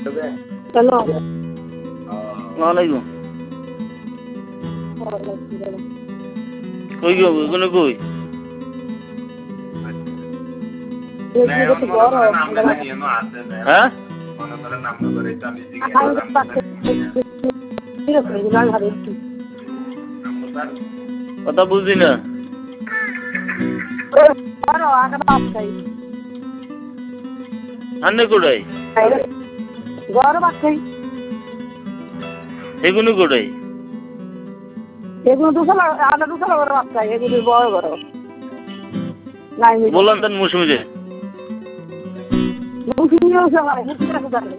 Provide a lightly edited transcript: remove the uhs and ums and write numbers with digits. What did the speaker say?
hello ওয়ালাইকুম কই গো ওখানে কই হ্যাঁ কথা বুঝি না আন্নে কোটাই গরম আছে এগুলো কোটাই এগুলো দুশো আধা 200 করে বাচ্চা এগুলো বড় বড় নাই বললাম তার মৌসুমিতে মুসলিম